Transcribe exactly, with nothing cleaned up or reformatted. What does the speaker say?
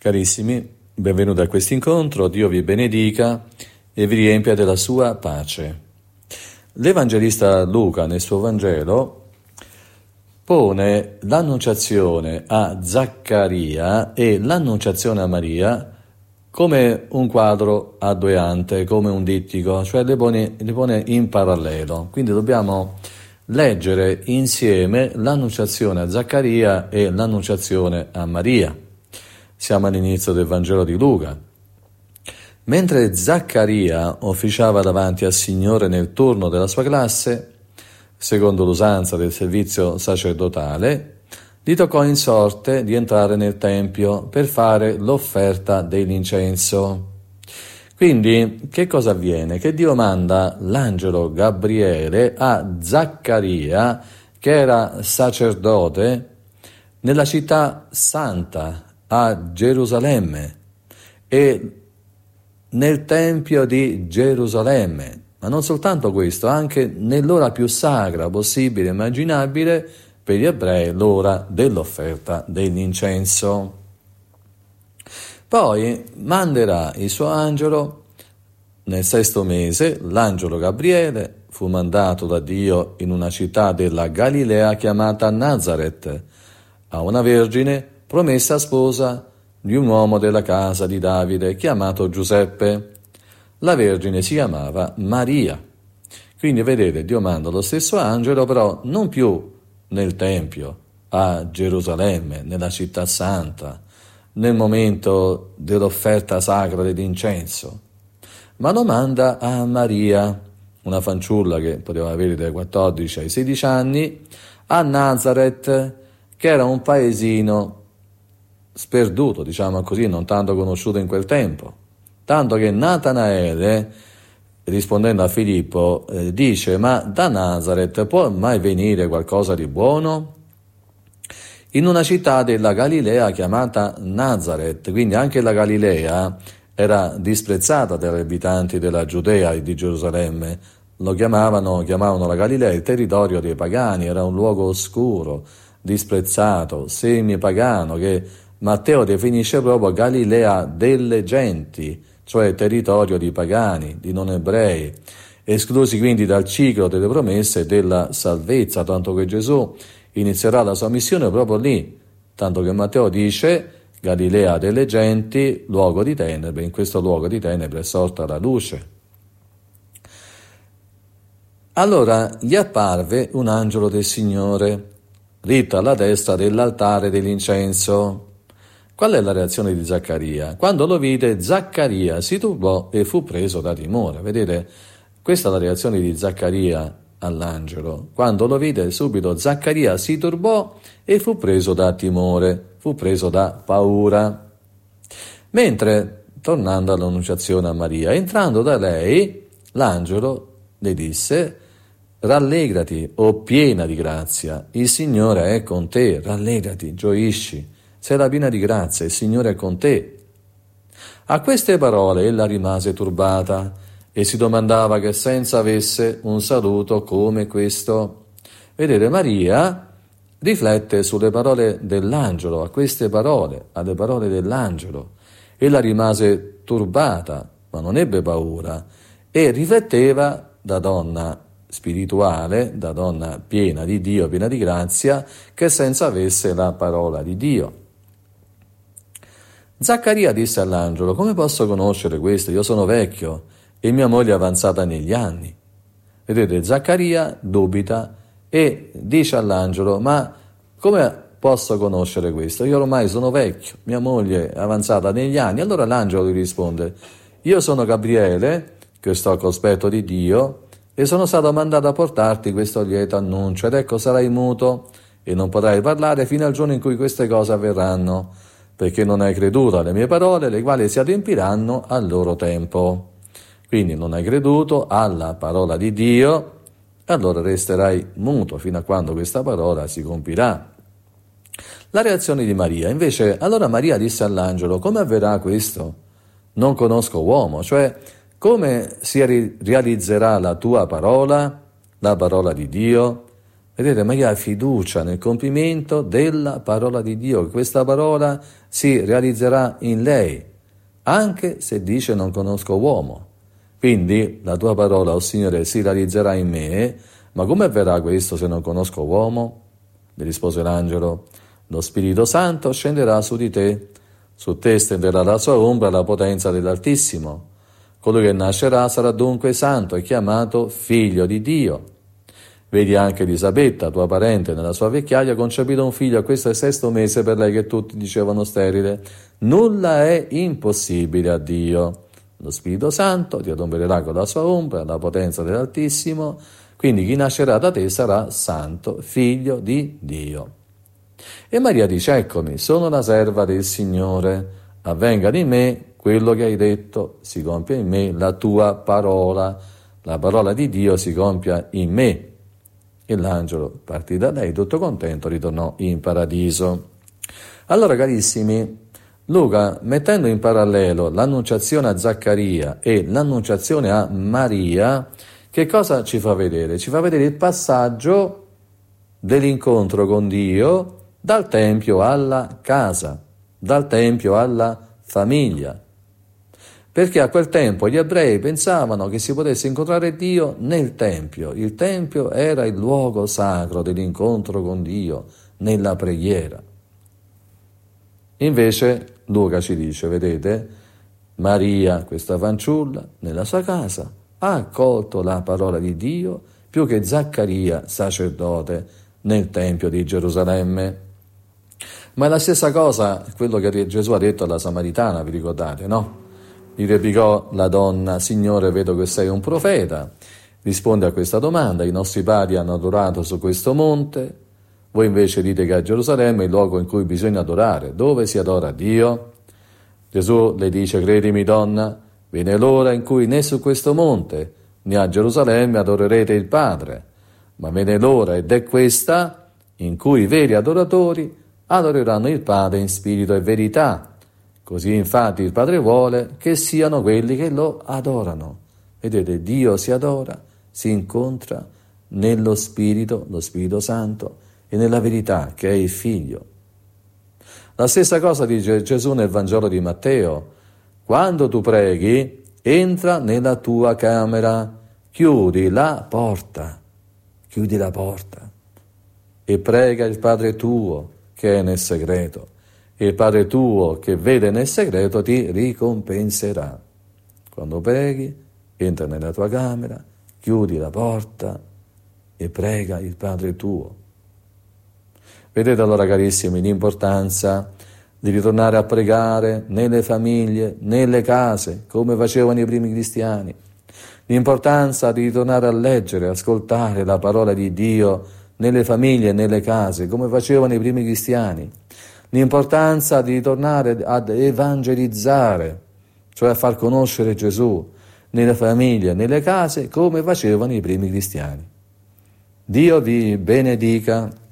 Carissimi, benvenuti a questo incontro, Dio vi benedica e vi riempia della sua pace. L'Evangelista Luca nel suo Vangelo pone l'annunciazione a Zaccaria e l'annunciazione a Maria come un quadro a due ante, come un dittico, cioè le pone, le pone in parallelo. Quindi dobbiamo leggere insieme l'annunciazione a Zaccaria e l'annunciazione a Maria. Siamo all'inizio del Vangelo di Luca. Mentre Zaccaria officiava davanti al Signore nel turno della sua classe, secondo l'usanza del servizio sacerdotale, gli toccò in sorte di entrare nel Tempio per fare l'offerta dell'incenso. Quindi, che cosa avviene? Che Dio manda l'angelo Gabriele a Zaccaria, che era sacerdote, nella città santa, a Gerusalemme e nel Tempio di Gerusalemme, ma non soltanto questo, anche nell'ora più sacra possibile e immaginabile per gli ebrei, l'ora dell'offerta dell'incenso. Poi manderà il suo angelo nel sesto mese, l'angelo Gabriele fu mandato da Dio in una città della Galilea chiamata Nazaret, a una vergine promessa sposa di un uomo della casa di Davide chiamato Giuseppe. La vergine si chiamava Maria. Quindi vedete, Dio manda lo stesso angelo, però non più nel Tempio, a Gerusalemme, nella città santa, nel momento dell'offerta sacra dell'incenso, ma lo manda a Maria, una fanciulla che poteva avere dai quattordici ai sedici anni, a Nazaret, che era un paesino sperduto, diciamo così, non tanto conosciuto in quel tempo, tanto che Natanaele, rispondendo a Filippo, eh, dice: ma da Nazaret può mai venire qualcosa di buono? In una città della Galilea chiamata Nazaret, quindi anche la Galilea era disprezzata dagli abitanti della Giudea e di Gerusalemme, lo chiamavano, chiamavano la Galilea il territorio dei pagani, era un luogo oscuro, disprezzato, semi-pagano, che Matteo definisce proprio Galilea delle genti, cioè territorio di pagani, di non ebrei, esclusi quindi dal ciclo delle promesse della salvezza, tanto che Gesù inizierà la sua missione proprio lì, tanto che Matteo dice Galilea delle genti, luogo di tenebre, in questo luogo di tenebre è sorta la luce. Allora gli apparve un angelo del Signore, ritto alla destra dell'altare dell'incenso. Qual è la reazione di Zaccaria? Quando lo vide, Zaccaria si turbò e fu preso da timore. Vedete, questa è la reazione di Zaccaria all'angelo. Quando lo vide, subito Zaccaria si turbò e fu preso da timore, fu preso da paura. Mentre, tornando all'annunciazione a Maria, entrando da lei, l'angelo le disse: rallegrati, o piena di grazia, il Signore è con te, rallegrati, gioisci. Sei la piena di grazia, il Signore è con te. A queste parole ella rimase turbata e si domandava che senso avesse un saluto come questo. Vedete, Maria riflette sulle parole dell'angelo, a queste parole, alle parole dell'angelo. Ella rimase turbata, ma non ebbe paura, e rifletteva da donna spirituale, da donna piena di Dio, piena di grazia, che senso avesse la parola di Dio. Zaccaria disse all'angelo: come posso conoscere questo? Io sono vecchio e mia moglie è avanzata negli anni. Vedete, Zaccaria dubita e dice all'angelo: ma come posso conoscere questo? Io ormai sono vecchio, mia moglie è avanzata negli anni. Allora l'angelo gli risponde: io sono Gabriele, che sto al cospetto di Dio, e sono stato mandato a portarti questo lieto annuncio, ed ecco sarai muto e non potrai parlare fino al giorno in cui queste cose avverranno, perché non hai creduto alle mie parole, le quali si adempiranno al loro tempo. Quindi non hai creduto alla parola di Dio, allora resterai muto fino a quando questa parola si compirà. La reazione di Maria, invece, allora Maria disse all'angelo: come avverrà questo? Non conosco uomo, cioè come si realizzerà la tua parola, la parola di Dio? Vedete, ma io ho fiducia nel compimento della parola di Dio, che questa parola si realizzerà in lei, anche se dice non conosco uomo. Quindi la tua parola, o oh Signore, si realizzerà in me, ma come avverrà questo se non conosco uomo? Mi rispose l'angelo, lo Spirito Santo scenderà su di te, su te stenderà la sua ombra la potenza dell'Altissimo. Colui che nascerà sarà dunque santo e chiamato Figlio di Dio. Vedi anche Elisabetta, tua parente, nella sua vecchiaia, ha concepito un figlio, a questo è il sesto mese per lei che tutti dicevano sterile. Nulla è impossibile a Dio. Lo Spirito Santo ti adombrerà con la sua ombra, la potenza dell'Altissimo, quindi chi nascerà da te sarà santo, figlio di Dio. E Maria dice, eccomi, sono la serva del Signore, avvenga di me quello che hai detto, si compia in me la tua parola, la parola di Dio si compia in me. E l'angelo partì da lei, tutto contento, ritornò in paradiso. Allora, carissimi, Luca, mettendo in parallelo l'annunciazione a Zaccaria e l'annunciazione a Maria, che cosa ci fa vedere? Ci fa vedere il passaggio dell'incontro con Dio dal Tempio alla casa, dal Tempio alla famiglia. Perché a quel tempo gli ebrei pensavano che si potesse incontrare Dio nel Tempio. Il Tempio era il luogo sacro dell'incontro con Dio, nella preghiera. Invece Luca ci dice, vedete, Maria, questa fanciulla, nella sua casa, ha accolto la parola di Dio più che Zaccaria, sacerdote, nel Tempio di Gerusalemme. Ma è la stessa cosa quello che Gesù ha detto alla Samaritana, vi ricordate, no? Gli replicò la donna, Signore, vedo che sei un profeta. Risponde a questa domanda, i nostri padri hanno adorato su questo monte, voi invece dite che a Gerusalemme è il luogo in cui bisogna adorare. Dove si adora Dio? Gesù le dice, credimi donna, viene l'ora in cui né su questo monte né a Gerusalemme adorerete il Padre, ma viene l'ora, ed è questa, in cui i veri adoratori adoreranno il Padre in spirito e verità. Così infatti il Padre vuole che siano quelli che lo adorano. Vedete, Dio si adora, si incontra nello Spirito, lo Spirito Santo, e nella verità che è il Figlio. La stessa cosa dice Gesù nel Vangelo di Matteo. Quando tu preghi, entra nella tua camera, chiudi la porta, chiudi la porta e prega il Padre tuo che è nel segreto. E il Padre tuo che vede nel segreto ti ricompenserà. Quando preghi, entra nella tua camera, chiudi la porta e prega il Padre tuo. Vedete allora, carissimi, l'importanza di ritornare a pregare nelle famiglie, nelle case, come facevano i primi cristiani. L'importanza di ritornare a leggere, ascoltare la parola di Dio nelle famiglie e nelle case, come facevano i primi cristiani. L'importanza di ritornare ad evangelizzare, cioè a far conoscere Gesù nelle famiglie, nelle case, come facevano i primi cristiani. Dio vi benedica.